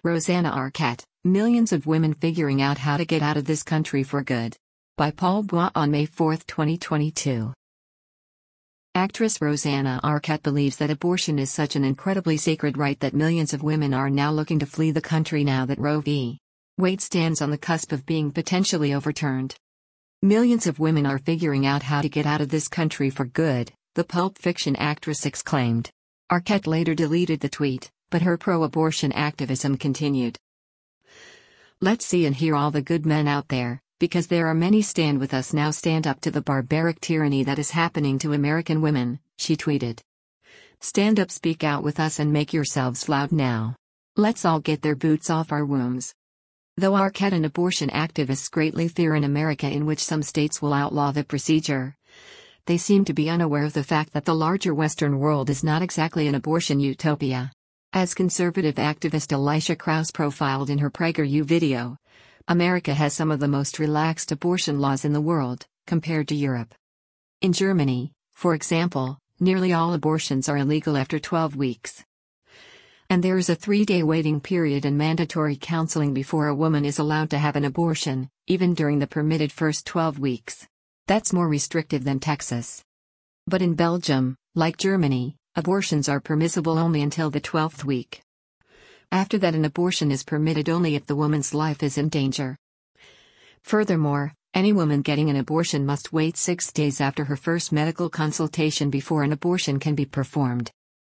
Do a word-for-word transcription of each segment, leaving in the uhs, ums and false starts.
Rosanna Arquette, Millions of Women Figuring Out How to Get Out of This Country for Good. By Paul Bois on May fourth, twenty twenty-two. Actress Rosanna Arquette believes that abortion is such an incredibly sacred right that millions of women are now looking to flee the country now that Roe v. Wade stands on the cusp of being potentially overturned. Millions of women are figuring out how to get out of this country for good, the Pulp Fiction actress exclaimed. Arquette later deleted the tweet, but her pro-abortion activism continued. Let's see and hear all the good men out there, because there are many. Stand with us now, stand up to the barbaric tyranny that is happening to American women, she tweeted. Stand up, speak out with us and make yourselves loud now. Let's all get their boots off our wombs. Though Arquette and abortion activists greatly fear an America in which some states will outlaw the procedure, they seem to be unaware of the fact that the larger Western world is not exactly an abortion utopia. As conservative activist Elisha Krauss profiled in her PragerU video, America has some of the most relaxed abortion laws in the world, compared to Europe. In Germany, for example, nearly all abortions are illegal after twelve weeks. And there is a three-day waiting period and mandatory counseling before a woman is allowed to have an abortion, even during the permitted first twelve weeks. That's more restrictive than Texas. But in Belgium, like Germany, abortions are permissible only until the twelfth week. After that, an abortion is permitted only if the woman's life is in danger. Furthermore, any woman getting an abortion must wait six days after her first medical consultation before an abortion can be performed.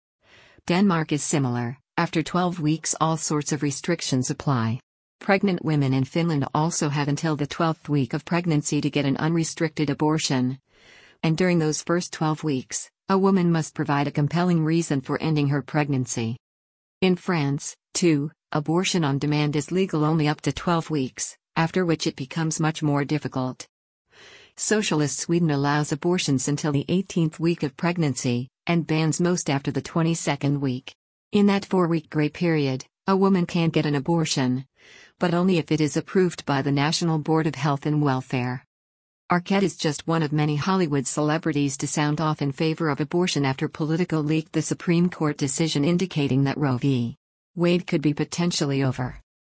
Denmark is similar. After twelve weeks, all sorts of restrictions apply. Pregnant women in Finland also have until the twelfth week of pregnancy to get an unrestricted abortion. And during those first twelve weeks, a woman must provide a compelling reason for ending her pregnancy. In France, too, abortion on demand is legal only up to twelve weeks, after which it becomes much more difficult. Socialist Sweden allows abortions until the eighteenth week of pregnancy, and bans most after the twenty-second week. In that four-week gray period, a woman can get an abortion, but only if it is approved by the National Board of Health and Welfare. Arquette is just one of many Hollywood celebrities to sound off in favor of abortion after Politico leaked the Supreme Court decision indicating that Roe v. Wade could be potentially over.